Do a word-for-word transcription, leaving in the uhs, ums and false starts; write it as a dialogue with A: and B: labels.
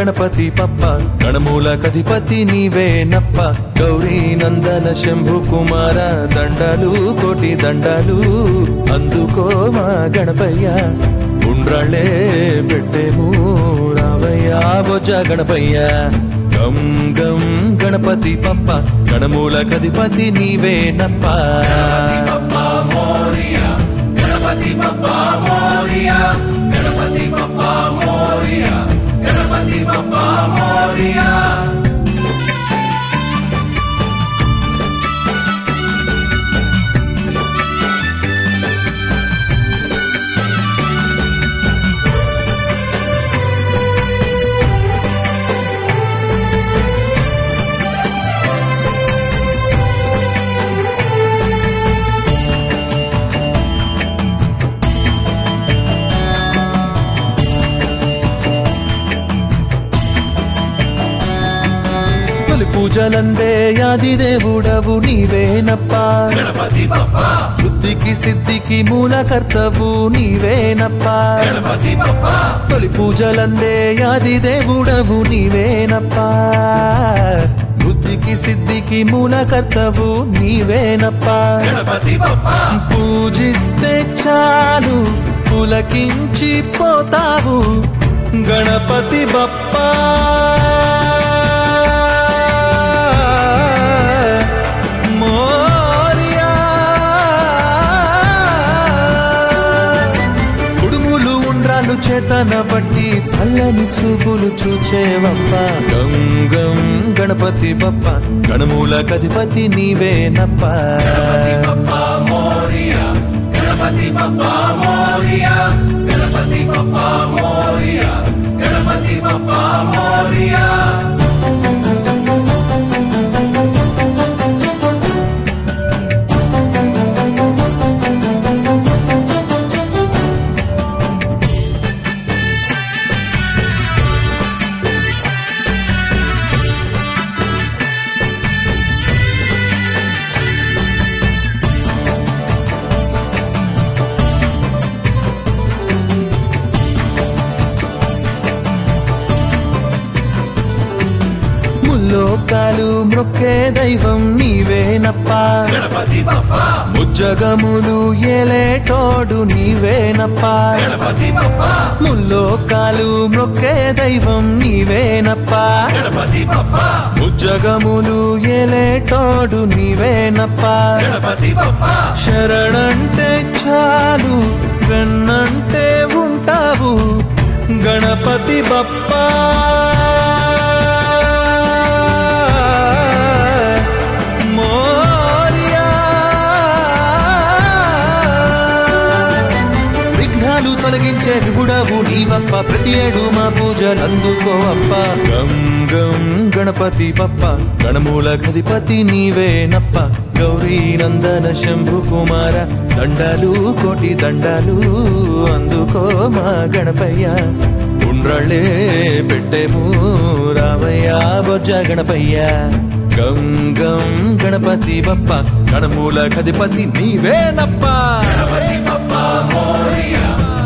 A: గణపతి పప్ప గణమూల కధిపతి నీవేనప్ప గౌరీ నందన శంభు కుమార దండాలు కోటి దండాలు అందుకో మా గణపయ్య ఉండ్రాళ్ళే పెట్టేము రావయ్యా బొజ్జ గణపయ్య గం గం గణపతి పప్ప గణమూల కధిపతి నీవేనప్ప
B: గణపతి బప్ప మోరియా గణపతి బప్ప మోరియా గణపతి బప్ప మోరియా
A: పూజలందే యాది దేవుడవు నీవేనప్ప
B: గణపతి బప్ప
A: బుద్ధికి సిద్ధికి మూలకర్తవు నీవేనప్ప
B: గణపతి బప్ప
A: తొలి పూజలందే యాది దేవుడవు నీవేనప్ప బుద్ధికి సిద్ధికి మూలకర్తవు నీవేనప్ప
B: గణపతి బప్ప
A: పూజిస్తే చాలు పులకించి పోతావు గణపతి బప్పా చేతన బట్టి చల్లని చూపులు చూచేవప్ప గం గం గణపతి బప్ప గణమూల కధిపతి నీవేనప్ప
B: మోరియా గణపతి బప్ప మోరియా గణపతి బప్ప మోరియా గణపతి బప్ప మోరియా
A: లోకాలు మ్రొక్కే దైవం నీవేనప్ప
B: గణపతి బప్ప
A: ముజ్జగములు ఏలేటోడు నీవేనప్ప
B: గణపతి బప్ప
A: ముల్లోకాలు మ్రొక్కే దైవం నీవేనప్ప
B: గణపతి బప్ప
A: ముజ్జగములు ఏలేటోడు నీవేనప్ప
B: గణపతి బప్ప
A: శరణంటే చాలు వెన్నంటే ఉంటావు గణపతి బప్పా తొలగించే విగుడవు నీవప్ప ప్రతి ఏడు మా పూజలందుకో అప్ప గం గం గణపతి పప్ప గణమూల కధిపతి నీవేనప్ప గౌరీ నందన శంభు కుమార దండాలు కోటి దండాలు అందుకో మా గణపయ్య ఉండ్రాళ్ళే పెట్టేము రామయ్య బొజ్జ గణపయ్య గం గం గణపతి బప్ప గణమూల కధిపతి నీవేనప్ప
B: గణపతి బప్ప మోరియా